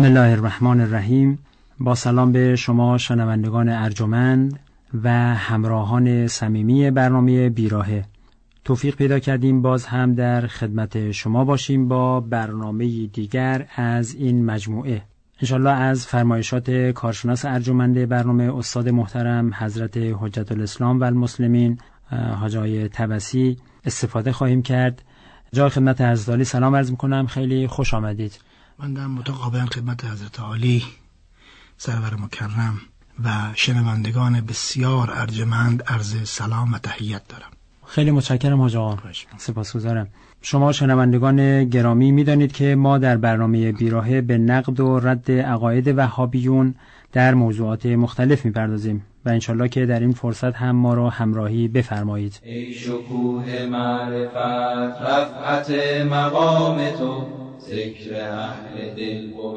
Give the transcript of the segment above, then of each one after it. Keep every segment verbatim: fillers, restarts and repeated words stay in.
بسم الله الرحمن الرحیم. با سلام به شما شنوندگان ارجمند و همراهان صمیمی برنامه بیراهه. توفیق پیدا کردیم باز هم در خدمت شما باشیم با برنامه دیگر از این مجموعه. انشالله از فرمایشات کارشناس ارجمند برنامه استاد محترم حضرت حجت الاسلام و المسلمین حاج آقای طبسی استفاده خواهیم کرد. جای خدمت حضرت عالی سلام عرض میکنم، خیلی خوش آمدید. من در متقابلا خدمت حضرت عالی سرور مکرم و شنوندگان بسیار ارجمند عرض سلام و تحیت دارم. خیلی متشکرم حاج آقا، سپاسگزارم. شما شنوندگان گرامی میدانید که ما در برنامه بیراهه به نقد و رد عقاید وهابیون در موضوعات مختلف میپردازیم و انشالله که در این فرصت هم ما را همراهی بفرمایید. ای شکوه معرفت رفعت مقام تو، ذکر اهل دل بود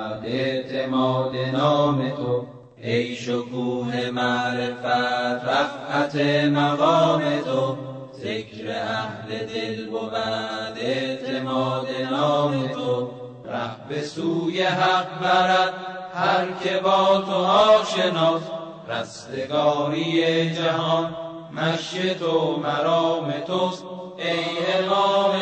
اعتماد نام تو. ای شکوه معرفت رفعت مقام تو، ذکر اهل دل بود اعتماد نام تو. ره به سوی حق برد هر که با تو آشناست، رستگاری جهان مشی تو مرام توست. ای امام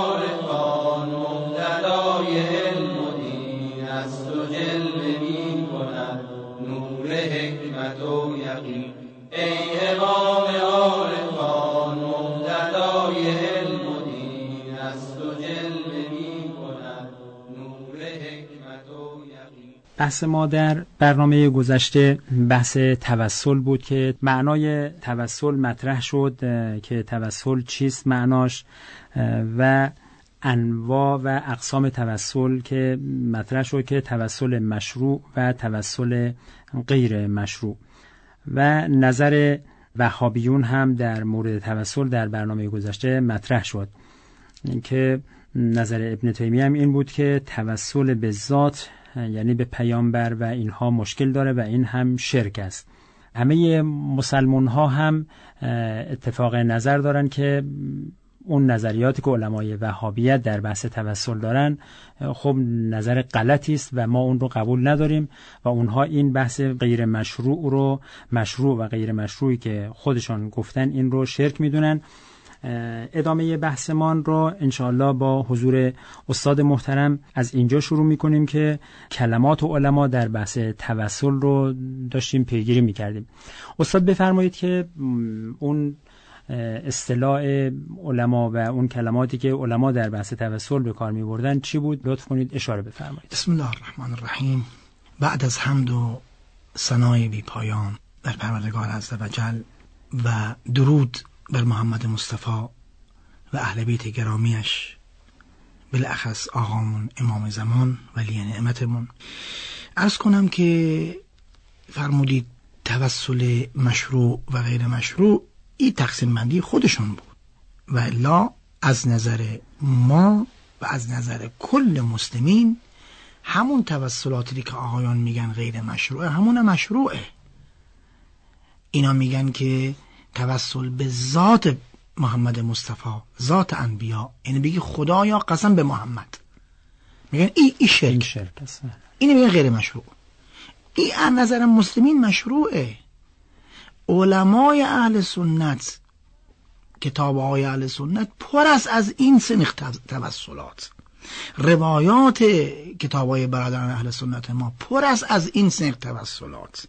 عارفان مقتدای علم و دین، از تو جلوه می کند نور حکمت و یقین. ای امام عارفان مقتدای علم و دین، از تو جلوه می کند نور حکمت و یقین. بحث ما در برنامه گذشته بحث توسل بود که معنای توسل مطرح شد که توسل چیست معناش و انواع و اقسام توسل که مطرح شد که توسل مشروع و توسل غیر مشروع و نظر وهابیون هم در مورد توسل در برنامه گذشته مطرح شد که نظر ابن تیمیه هم این بود که توسل به ذات یعنی به پیامبر و اینها مشکل داره و این هم شرک است. همه مسلمان ها هم اتفاق نظر دارن که اون نظریاتی که علمای وهابیت در بحث توسل دارن خب نظر غلطی است و ما اون رو قبول نداریم و اونها این بحث غیر مشروع رو مشروع و غیر مشروعی که خودشان گفتن این رو شرک میدونن. ادامه بحثمان رو انشاءالله با حضور استاد محترم از اینجا شروع میکنیم که کلمات و علما در بحث توسل رو داشتیم پیگیری میکردیم. استاد بفرمایید که اون اصطلاح علما و اون کلماتی که علما در بحث توسل به کار میبردن چی بود؟ لطف کنید اشاره بفرمایید. بسم الله الرحمن الرحیم. بعد از حمد و ثنای بی پایان بر پروردگار عزوجل و درود بر محمد مصطفی و اهل بیت گرامیش، بالاخص آقامون امام زمان ولی نعمتمون، عرض کنم که فرمودید توسل مشروع و غیر مشروع این تقسیم بندی خودشون بود و الا از نظر ما و از نظر کل مسلمین همون توسلاتی که آقایان میگن غیر مشروعه همون مشروعه. اینا میگن که توسل به ذات محمد مصطفی، ذات انبیا، یعنی بگی خدایا قسم به محمد، میگن این ای شرک, شرک است. اینو میگن غیر مشروع. این از نظر مسلمین مشروعه. علمای اهل سنت، کتاب‌های اهل سنت پر است از این سنخ توسلات. روایات کتاب‌های برادران اهل سنت ما پر است از این سنخ توسلات.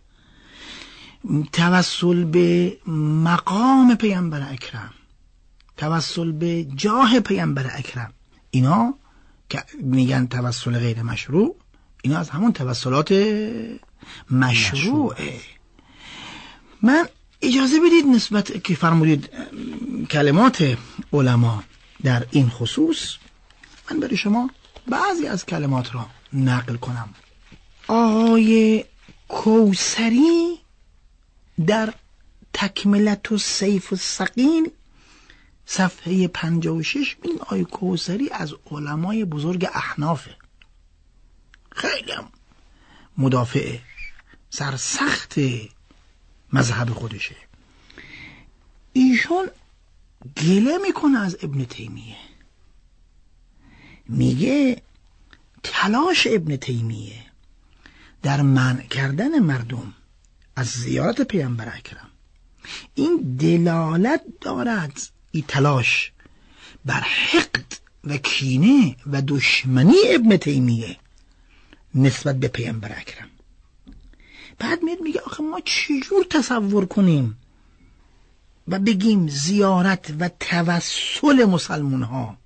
توسل به مقام پیامبر اکرم، توسل به جاه پیامبر اکرم، اینا که میگن توسل غیر مشروع، اینا از همون توسلات مشروعه. من اجازه بدید نسبت که فرمودید کلمات علما در این خصوص، من برای شما بعضی از کلمات را نقل کنم. آقای کوثری در تکملت السیف الثقیل صفحه پنجاه و شش این آقای کوثری از علمای بزرگ احنافه، خیلی هم مدافع سرسخت مذهب خودشه. ایشون گله میکنه از ابن تیمیه، میگه تلاش ابن تیمیه در منع کردن مردم از زیارت پیامبر اکرم این دلالت دارد، این تلاش بر حقد و کینه و دشمنی ابن تیمیه نسبت به پیامبر اکرم. بعد میاد میگه آخه ما چجور تصور کنیم و بگیم زیارت و توسل مسلمان ها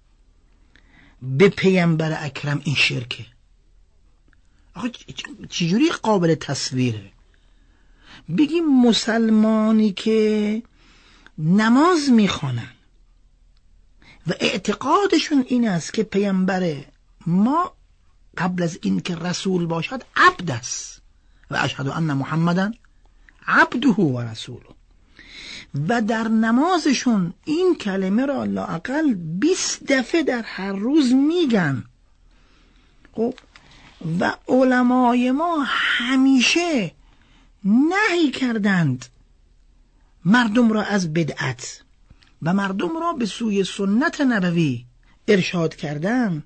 به پیامبر اکرم این شرکه؟ آخه چجوری قابل تصویره؟ بگیم مسلمانی که نماز میخوانن و اعتقادشون این است که پیامبر ما قبل از این که رسول باشد عبد است و اشهد ان محمدن عبده و رسوله، و در نمازشون این کلمه را لااقل بیست دفعه در هر روز میگن. خب و علمای ما همیشه نهی کردند مردم را از بدعت و مردم را به سوی سنت نبوی ارشاد کردن.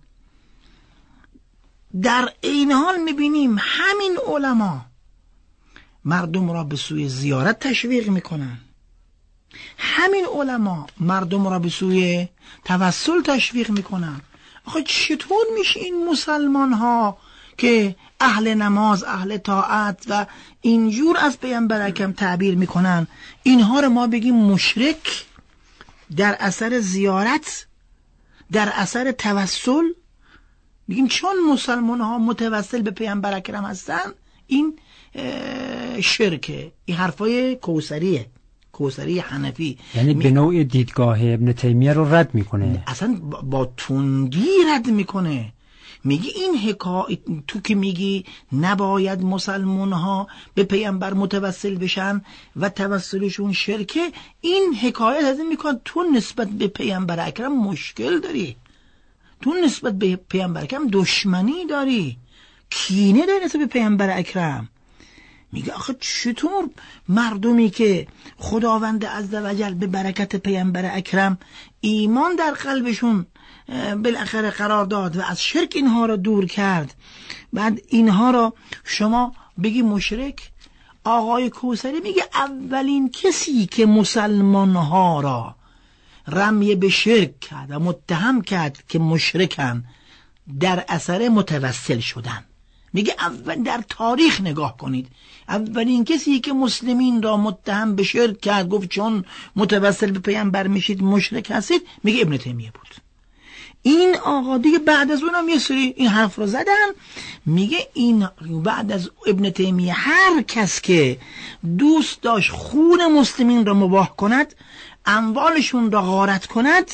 در این حال میبینیم همین علما مردم را به سوی زیارت تشویق میکنن، همین علما مردم را به سوی توسل تشویق میکنن. آخه چطور میشه این مسلمان ها که اهل نماز، اهل طاعت و اینجور از پیامبر اکرم تعبیر میکنن، اینها رو ما بگیم مشرک در اثر زیارت، در اثر توسل؟ بگیم چون مسلمان ها متوسل به پیامبر اکرم هستن این شرکه. این حرفای کوثریه، کوثری حنفی، یعنی به نوع دیدگاه ابن تیمیه رو رد میکنه، اصلا با تندی رد میکنه. میگی این حکایت تو که میگی نباید مسلمان ها به پیامبر متوسل بشن و توسلشون شرکه، این حکایت از این میکن تو نسبت به پیامبر اکرم مشکل داری، تو نسبت به پیامبر اکرم دشمنی داری، کینه داری نسبت به پیامبر اکرم. میگه آخه چطور مردمی که خداوند عزوجل به برکت پیامبر اکرم ایمان در قلبشون بالاخره قرار داد و از شرک اینها را دور کرد، بعد اینها را شما بگی مشرک؟ آقای کوثری میگه اولین کسی که مسلمانها را رمی به شرک کرد و متهم کرد که مشرکن در اثر متوسل شدن. میگه اول در تاریخ نگاه کنید، اولین کسی که مسلمین را متهم به شرک کرد، گفت چون متوسل به پیامبر میشید مشرک هستید، میگه ابن تیمیه بود. این آقا دیگه بعد از اونم یه سری این حرف رو زدن. میگه این بعد از ابن تیمیه هر کس که دوست داشت خون مسلمین را مباح کند، اموالشون را غارت کند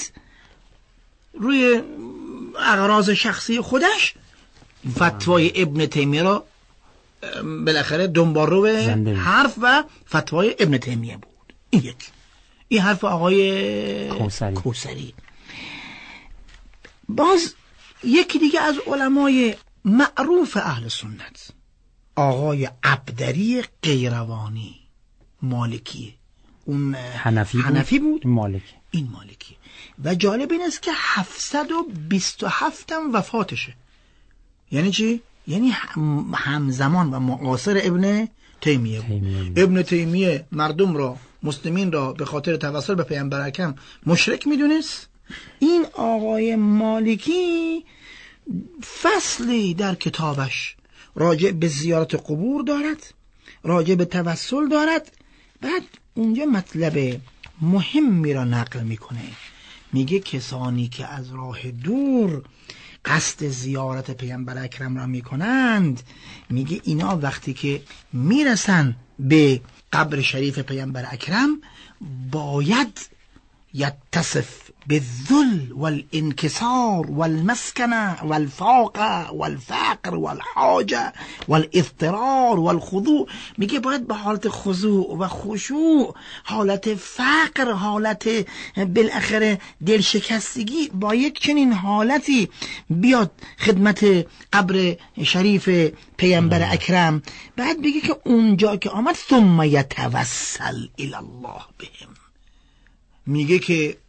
روی اغراض شخصی خودش، فتوای ابن تیمیه را بالاخره دنبالرو حرف و فتوای ابن تیمیه بود. این یک این حرف آقای کوثری. کوثری باز یکی دیگه از علمای معروف اهل سنت، آقای عبدری قیروانی، مالکی، اون حنفی, حنفی بود, بود مالکی. این مالکی. و جالب این است که هفتصد و بیست و هفت هم وفاتشه. یعنی چی؟ یعنی همزمان و معاصر ابن تیمیه بود. ابن تیمیه مردم را، مسلمین را به خاطر توسل به پیامبر اکرم مشرک میدونست. این آقای مالکی فصلی در کتابش راجع به زیارت قبور دارد، راجع به توسل دارد. بعد اونجا مطلب مهمی را نقل میکنه، میگه کسانی که از راه دور قصد زیارت پیامبر اکرم را میکنند، میگه اینا وقتی که میرسن به قبر شریف پیامبر اکرم باید یتصف بالذل والانکسار والمسکنه والفاقه والفقر والحاجه والاضطرار والخضوع. میگه باید به حالت خضوع و خشوع، حالت فقر، حالت بالاخره دلشکستگی، با یک چنین حالتی بیاد خدمت قبر شریف پیامبر اکرم. بعد بگه که اونجا که آمد ثم یتوسل الی الله بهم، میگه که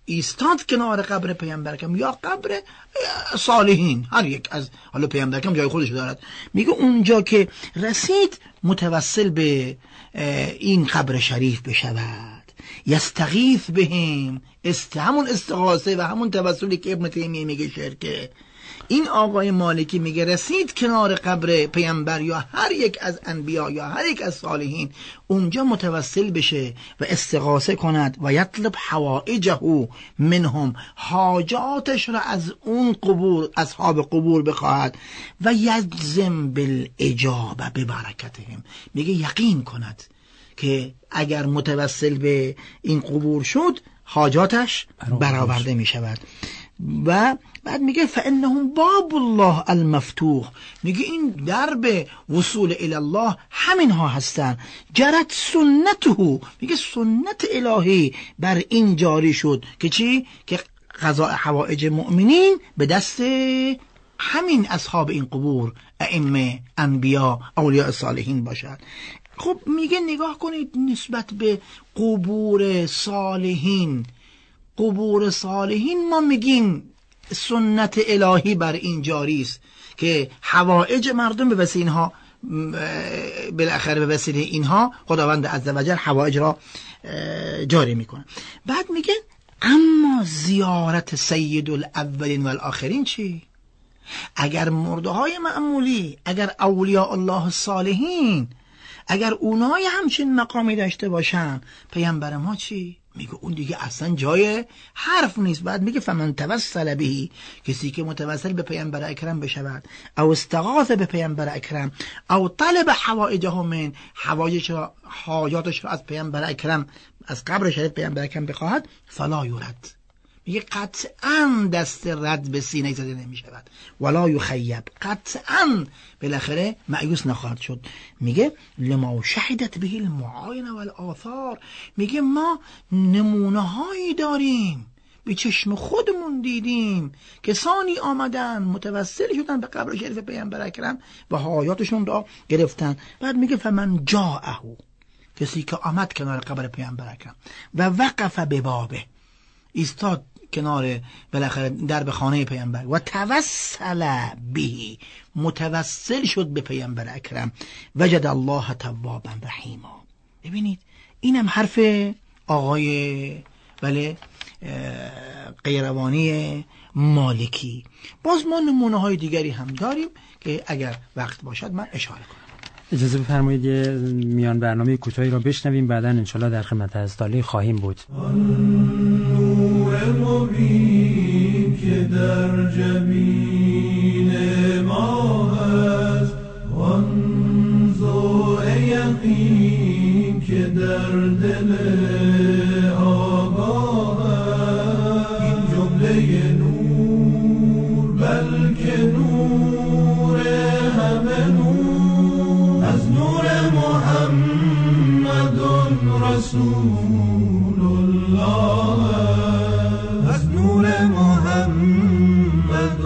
ایستاد کنار قبر پیامبر اکرم یا قبر صالحین، هر یک از، حالا پیامبر اکرم جای خودش دارد، میگه اونجا که رسید متوسل به این قبر شریف بشود، یستغیث بهم، است همون استغاثه و همون توسلی که ابن تیمیه میگه شرکه. این آقای مالکی میگه رسید کنار قبر پیامبر یا هر یک از انبیا یا هر یک از صالحین، اونجا متوسل بشه و استغاثه کند و یطلب حوائجه منهم، حاجاتش را از اون قبور، اصحاب قبور بخواهد، و یجزم بالاجابه ببرکتهم، میگه یقین کند که اگر متوسل به این قبور شد حاجاتش برآورده می شود. و بعد میگه فانهم باب الله المفتوح، میگه این درب وصول الی الله همین ها هستن. جرت سنته، میگه سنت الهی بر این جاری شد که چی؟ که قضاء حوائج مؤمنین به دست همین اصحاب این قبور، ائمه، انبیا، اولیاء صالحین باشد. خب میگه نگاه کنید نسبت به قبور صالحین، قبور صالحین ما میگیم سنت الهی بر این جاری است که حوائج مردم به وسیله اینها، بالاخره به وسیله اینها خداوند عزوجل حوائج را جاری میکنه. بعد میگه اما زیارت سید الاولین و الاخرین چی؟ اگر مرده های معمولی، اگر اولیاء الله الصالحین، اگر اونای همچین مقامی داشته باشن، پیامبر ما چی؟ میگه اون دیگه اصلا جای حرف نیست. بعد میگه فمن توسل بهی، کسی که متوسل به پیامبر اکرم بشود، او استغاث به پیامبر اکرم، او طلب حوائجه من، حوائجش را، حاجاتش را از پیامبر اکرم، از قبر شریف پیامبر اکرم بخواهد، فلا یرد، میگه قطعا دست رد به سینه زده نمی شود، ولا یخیب، قطعا بالاخره مایوس نخواهد شد. میگه لما شهدت به المعاینه والآثار، میگه ما نمونه هایی داریم، به چشم خودمون دیدیم، کسانی آمدن متوسل شدن به قبر شریف پیامبر اکرم و حاجاتشون را گرفتن. بعد میگه فمن جاءه، کسی که آمد کنار قبر پیامبر اکرم و وقف به بابه، ایستاد کنار بالاخره در به خانه پیامبر، و توسل به، متوسل شد به پیامبر اکرم، وجد الله توابا رحیما. ببینید اینم حرف آقای بله قیروانی مالکی. باز ما نمونه های دیگری هم داریم که اگر وقت باشد من اشاره کنم. اجازه بفرمایید یه میان برنامه کوتاهی را بشنویم، بعداً انشالله در خدمت حضرت خواهیم بود. نور مبین که در جبین ما هست، وان ضوء یقین که در دل آگاه هست، این جمله نور بلکه نور همه نور، از نور محمد رسول الله، از نور محمد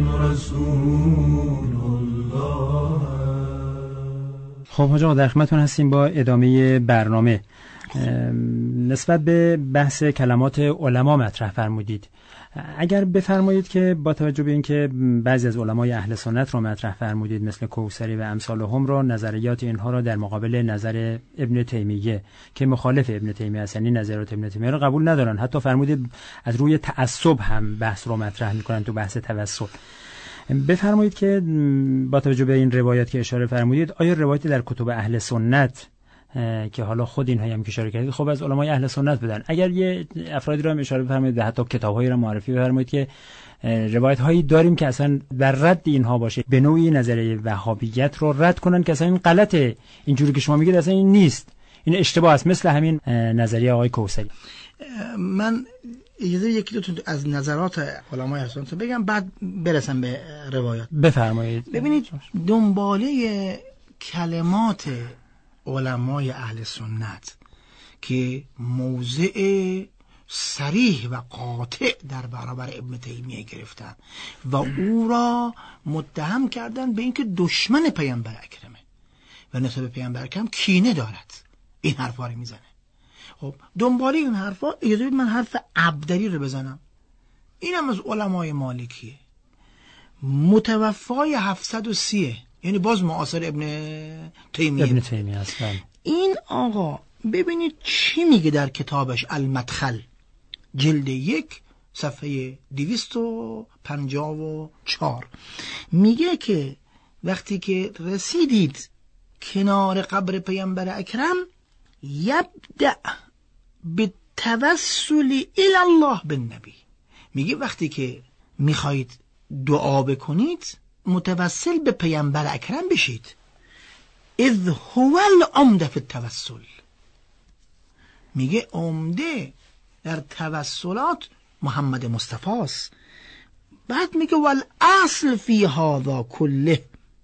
رسول الله. خب حاج آقا در خدمتتون هستیم با ادامه برنامه. نسبت به بحث کلمات علما مطرح فرمودید. اگر بفرمایید که با توجه به اینکه بعضی از علمای اهل سنت رو مطرح فرمودید مثل کوثری و امثالهم را، نظریات اینها را در مقابل نظر ابن تیمیه که مخالف ابن تیمیه است، یعنی نظریات ابن تیمیه رو قبول ندارن، حتی فرمودید از روی تعصب هم بحث رو مطرح میکنن تو بحث توسل. بفرمایید که با توجه به این روایت که اشاره فرمودید، آیا روایتی در کتب اهل سنت که حالا خود اینها هم که اشاره کردید خب از علمای اهل سنت بدن، اگر یه افرادی رو هم اشاره بفرمایید و حتی کتاب‌هایی رو معرفی بفرمایید که روایت هایی داریم که اصلا در رد اینها باشه، به نوعی نظریه وهابیت رو رد کنن که اصلا این غلطه، اینجوری که شما میگید اصلا این نیست، این اشتباه است، مثل همین نظریه آقای کوثری. من اجازه یکی دو تا از نظرات علمای اهل سنت بگم بعد برسم به روایات. بفرمایید. ببینید دنباله کلمات علمای اهل سنت که موضع صریح و قاطع در برابر ابن تیمیه گرفتن و او را متهم کردن به اینکه دشمن پیامبر اکرمه و نسبت به پیامبر اکرم کینه دارد، این حرفا رو میزنه. خب دنباله این حرفا اجازه بدید من حرف عبدلی رو بزنم. اینم از علمای مالکیه، متوفای هفتصد و سی، یعنی باز معاصر ابن تیمیه. ابن تیمیه است. این آقا ببینید چی میگه در کتابش المدخل جلد یک صفحه دویست و پنجاه و چهار. میگه که وقتی که رسیدید کنار قبر پیامبر اکرم، یبدأ بالتوسل الی الله بالنبی. میگه وقتی که میخواید دعا بکنید متوسل به پیامبر اکرم بشید. اذ هو العمده فی التوسل. میگه عمده در توسلات محمد مصطفی است. بعد میگه والاصل فی هذا کله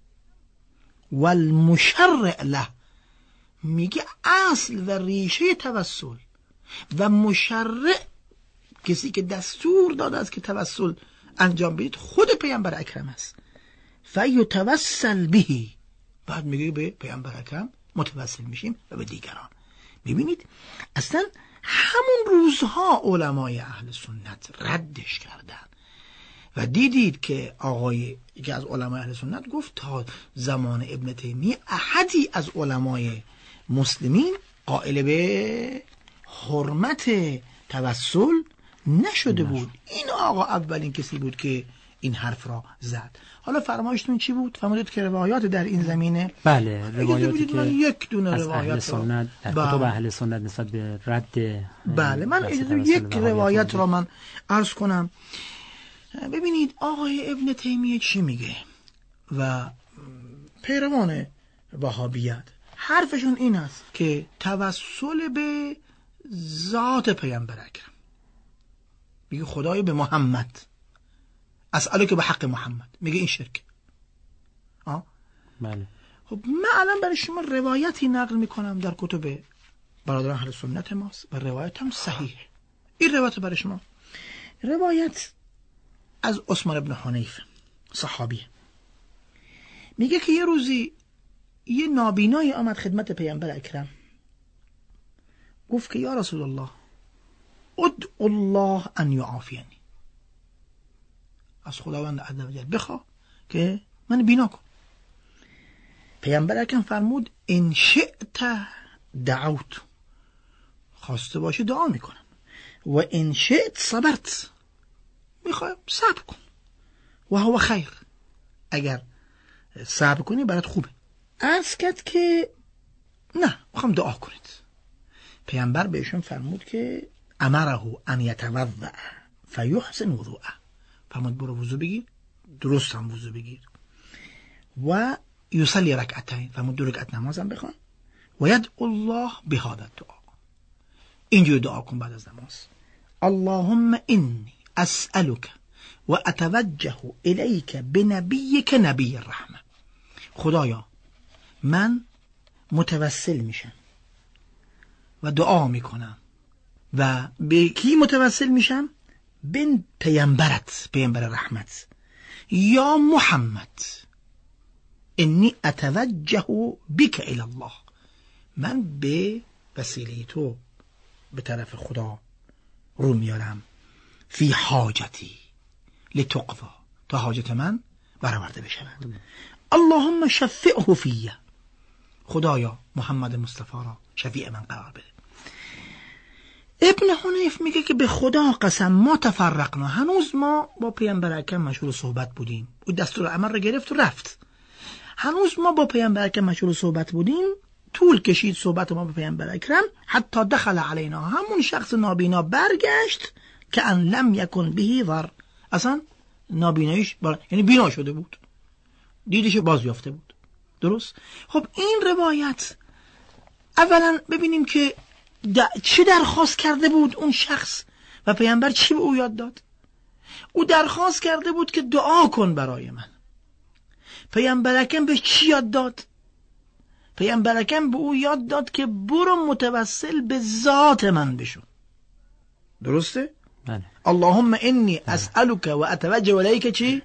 والمشرع له. میگه اصل و ریشه توسل و مشرع، کسی که دستور داده است که توسل انجام بدید، خود پیامبر اکرم است. فیتوسل به. بعد میگه به پیامبر اکرم متوسل میشیم و به دیگران. ببینید اصلا همون روزها علمای اهل سنت ردش کردن و دیدید که آقای که از علمای اهل سنت گفت تا زمان ابن تیمیه احدی از علمای مسلمین قائل به حرمت توسل نشده بود. این آقا اولین کسی بود که این حرف را زد. حالا فرمایشتون چی بود؟ فرمودید که روایات در این زمینه، بله، روایاتی که یک دونه از روایت اهل سنت در کتب اهل سنت نسبت به رد، بله من اجازه یک روایت را من عرض کنم. ببینید آقای ابن تیمیه چی میگه و پیروان وهابیت حرفشون این است که توسل به ذات پیامبر اکرم، میگه خدای به محمد اسأله که به حق محمد، میگه این شرک. آه؟ بله. خب من الان برای شما روایتی نقل میکنم در کتب برادران اهل سنت ماست و روایت هم صحیح. این روایت برای شما، روایت از عثمان ابن حنیف صحابیه، میگه که یه روزی یه نابینایی آمد خدمت پیامبر اکرم، گفت که یا رسول الله ادعو الله ان یعافینی، از خداوند عزوجل بخواه که من بینا کن. پیامبر اکرم فرمود ان شئت دعوت، خواسته باشه دعا میکنم، و ان شئت صبرت، میخوای صبر کن، و هو خیر، اگر صبر کنی برات خوبه. عرض کرد که نه میخوام دعا کنید. پیامبر بهشون فرمود که امره ان یتوضأ فیحسن وضوءه، فرمود برو وضو بگیر، درست هم وضو بگیر، و یصلی رکعتین، فرمود دو رکعت نمازم بخوان، و یدعو الله بهذا الدعاء، اینجور دعا کن بعد از نماز. اللهم انی اسألك و اتوجه الیک بنبیک نبی الرحمه، خدایا من متوسل میشم و دعا میکنم و به کی متوسل میشم؟ به پیامبرت، پیامبر رحمت، یا محمد انی اتوجه بک الی الله، من به وسیله تو به طرف خدا رو میارم، فی حاجتی لتقضا، تا حاجت من برآورده بشود. اللهم شفعه فیه، خدایا محمد مصطفی را شفیع من قرار بده. ابن حنیف میگه که به خدا قسم ما تفرقنا، هنوز ما با پیامبر اکرم مشغول صحبت بودیم، او دستور عمل را گرفت و رفت، هنوز ما با پیامبر اکرم مشغول صحبت بودیم، طول کشید صحبت ما با پیامبر اکرم، حتی دخل علینا، همون شخص نابینا برگشت که ان لم یکن بهی ضر، اصلا نابیناییش بار... یعنی بینا شده بود، دیدش باز یافته بود. درست؟ خب این روایت اولا ببینیم که د... چی درخواست کرده بود اون شخص و پیامبر چی به او یاد داد. او درخواست کرده بود که دعا کن برای من. پیامبر اکرم به چی یاد داد؟ پیامبر اکرم به او یاد داد که برو متوسل به ذات من بشو. درسته؟ بله. اللهم انی اسألک و اتوجه الیک چی؟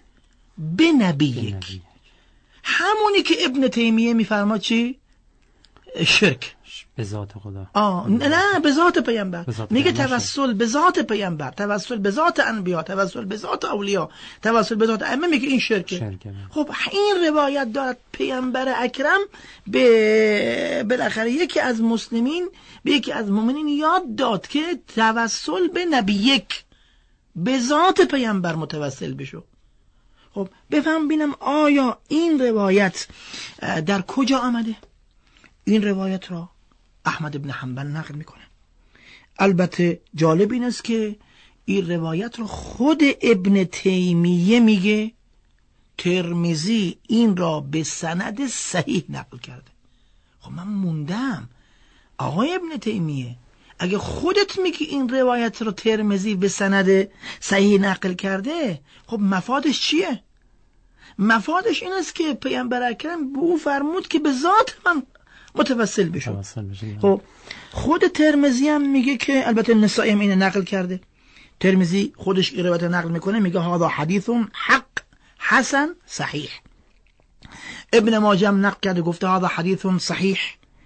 بنبیک. همونی که ابن تیمیه میفرماد چی؟ شرک. به ذات خدا. آه نه به ذات پیامبر. میگه پیامبر توسل به ذات پیامبر، توسل به ذات انبیا، توسل به ذات اولیا، توسل به ذات ائمه، میگه این شرکه. شرکه. خب این روایت دارد پیامبر اکرم به بالاخره یکی از مسلمین به یکی از مؤمنین یاد داد که توسل به نبی یک، به ذات پیامبر متوسل بشو. خب بفهم بینم آیا این روایت در کجا آمده؟ این روایت را احمد ابن حنبل نقل میکنه. البته جالب این است که این روایت را خود ابن تیمیه میگه، ترمذی این را به سند صحیح نقل کرده. خب من موندم آقای ابن تیمیه، اگه خودت میگی این روایت رو ترمذی به سند صحیح نقل کرده، خب مفادش چیه؟ مفادش این است که پیامبر اکرم به او فرمود که به ذات من متوسل بشو. خب خود ترمذی هم میگه که، البته نسائی هم اینو نقل کرده، ترمذی خودش این روایت نقل میکنه، میگه هذا حدیث حق حسن صحیح. ابن ماجه هم نقل کرده گفته هذا حدیث صحیح.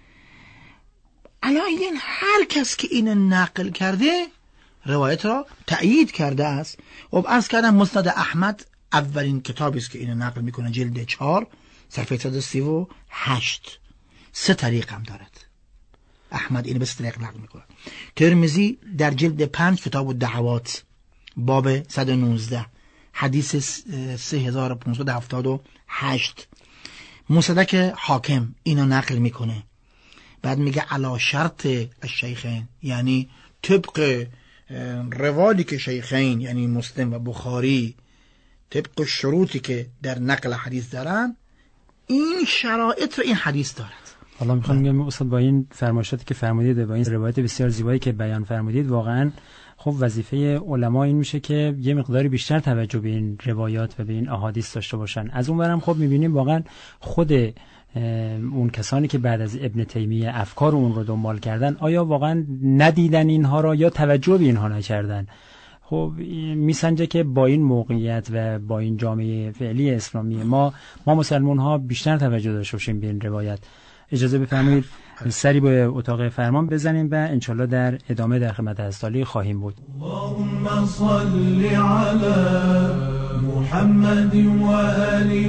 علاوه هر کس که این نقل کرده روایت را تأیید کرده است. خب عرض کردم مسند احمد اولین کتابی است که اینو نقل میکنه، جلد چهار صفحه صد و سی و هشت. سه طریق هم دارد، احمد اینو به سه طریق نقل میکنه. ترمذی در جلد پنج کتاب الدعوات باب صد و نوزده حدیث سه هزار و پانصد و هفتاد و هشت. مصدق حاکم اینو نقل میکنه، بعد میگه علی شرط الشیخین، یعنی طبق روالی که شیخین یعنی مسلم و بخاری طبق شروطی که در نقل حدیث دارن، این شرایط رو این حدیث دارد. حالا میخوام بگم استاد با این فرمایشاتی که فرمودید، با این روایت بسیار زیبایی که بیان فرمودید، واقعا خب وظیفه علما این میشه که یه مقداری بیشتر توجه به این روایات و به این احادیث داشته باشن. از اون برم خب میبینیم واقعا خود اون کسانی که بعد از ابن تیمیه افکار اون رو دنبال کردن، آیا واقعا ندیدن اینها را یا توجه به اینها نکردن؟ خب میسنجه که با این موقعیت و با این جامعه فعلی اسلامی ما ما مسلمان ها بیشتر توجه داشته باشیم به این روایت. اجازه بفرمایید سری به اتاق فرمان بزنیم و انشالله در ادامه در خدمت حضرت خواهیم بود. اللهم صل علی محمد و آل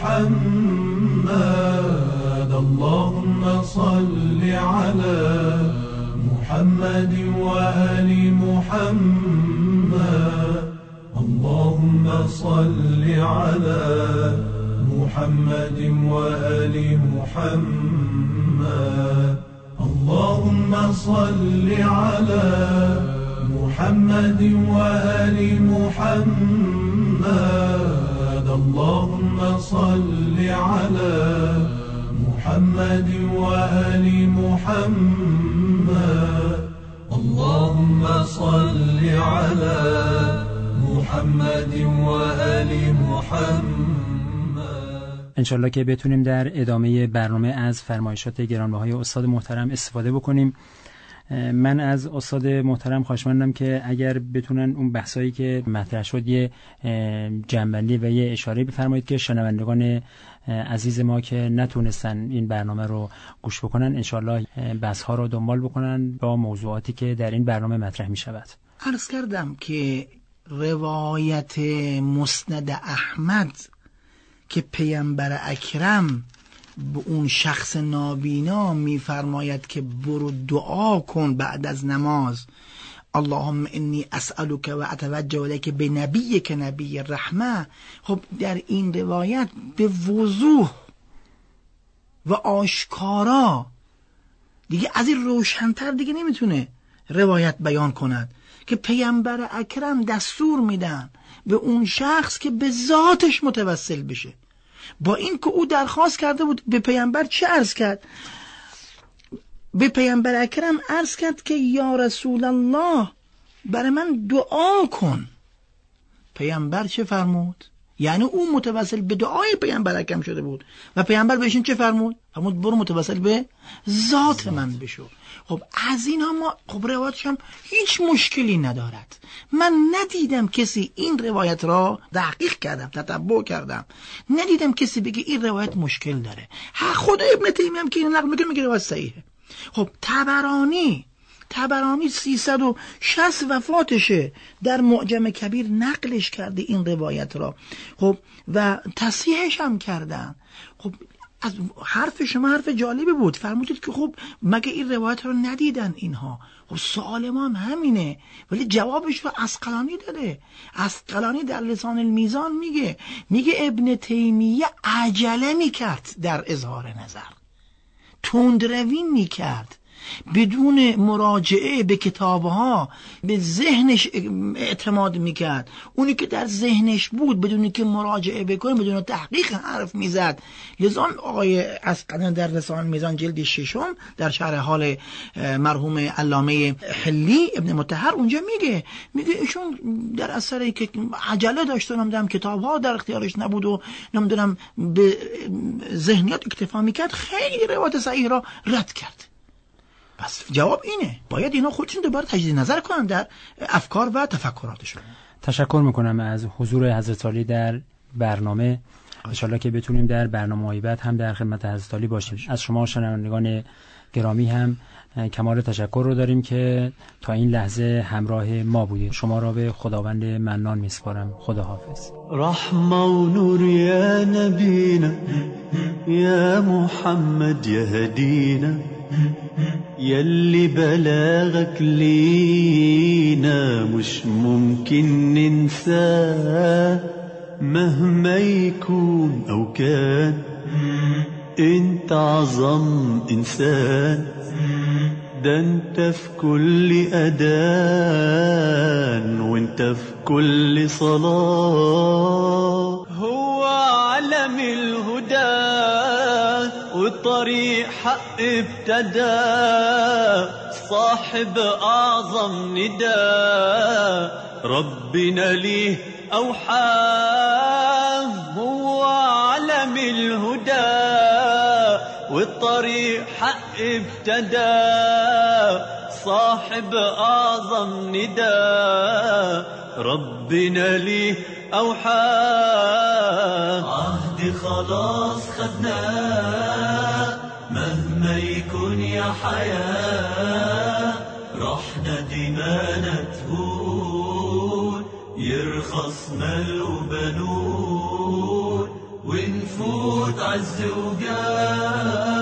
محمد. اللهم صل علی محمد و آل محمد. اللهم صل علی محمد و آل محمد. اللهم صل علی محمد و آل محمد. اللهم صل علی محمد و آل محمد. اللهم صل علی محمد و آل محمد. انشالله که بتونیم در ادامه برنامه از فرمایشات گرانبهای استاد محترم استفاده بکنیم. من از استاد محترم خواهشمندم که اگر بتونن اون بحثایی که مطرح شد یه جنبندی و یه اشاره بفرمایید که شنوندگان عزیز ما که نتونستن این برنامه رو گوش بکنن انشالله بحث‌ها رو دنبال بکنن با موضوعاتی که در این برنامه مطرح می شود. عرض کردم که روایت مسند احمد که پیامبر اکرم به اون شخص نابینا میفرماید که برو دعا کن بعد از نماز، اللهم انی اسألک و اتوجه الیک بنبیک نبی الرحمه. خب در این روایت به وضوح و آشکارا دیگه از این روشن‌تر دیگه نمیتونه روایت بیان کند که پیامبر اکرم دستور میدن به اون شخص که به ذاتش متوسل بشه. با این که او درخواست کرده بود، به پیامبر چه عرض کرد؟ به پیامبر اکرم عرض کرد که یا رسول الله برای من دعا کن. پیامبر چه فرمود؟ یعنی او متوسل به دعای پیامبر اکرم شده بود و پیامبر بهشون چه فرمود؟ فرمود برو متوسل به ذات من بشو. خب از این هم ما خب روایتش هم هیچ مشکلی ندارد. من ندیدم کسی این روایت را تحقیق کردم، تتبع کردم، ندیدم کسی بگه این روایت مشکل داره. ها خود ابن تیمیه هم که این نقل میکنه میگه روایت صحیحه. خب طبرانی طبرانی سیصد و شصت وفاتشه، در معجم کبیر نقلش کرده این روایت را. خب و تصحیحش هم کردن. خب از حرف شما حرف جالبی بود، فرمودید که خب مگه این روایت رو ندیدن اینها؟ خب سوال ما هم همینه، ولی جوابش رو عسقلانی داده. عسقلانی در لسان المیزان میگه میگه ابن تیمیه عجله میکرد در اظهار نظر، تندروی میکرد، بدون مراجعه به کتابها به ذهنش اعتماد میکرد. اونی که در ذهنش بود بدون که مراجعه بکنه، بدون تحقیق حرف میزد. لذا آقای عسقلانی در لسان میزان جلد ششم در شرح حال مرحوم علامه حلی ابن مطهر اونجا میگه میگه ایشون در اثری که عجله داشته، نمیدونم کتابها در اختیارش نبود و نمیدونم به ذهنیات اکتفا میکرد، خیلی روایت صحیح را رد کرد. پس جواب اینه، باید اینا خودشون دوباره تجدید نظر کنن در افکار و تفکراتشون. تشکر میکنم از حضور حضرت عالی در برنامه. انشالله که بتونیم در برنامه‌های بعد هم در خدمت حضرت عالی باشیم. از شما شنوندگان گرامی هم کمال تشکر رو داریم که تا این لحظه همراه ما بودید. شما را به خداوند منان میسپارم. خداحافظ. رحمة و نور یا نبینا، یا محمد یا هدینا، يلي بلاغك لينا مش ممكن ننساه، مهما يكون أو كان انت عظم إنسان، ده انت في كل أذان وانت في كل صلاة، هو علم الهدى والطريق حق ابتدى، صاحب أعظم نداء ربنا ليه أوحاه، هو علم الهدى والطريق حق ابتدى، صاحب أعظم نداء ربنا ليه أوحاه. عهد خلاص خدناه مهما يكون يا حياة، رحنا دمانا تهون، يرخص مال وبنون، ونفوت عز وجاه.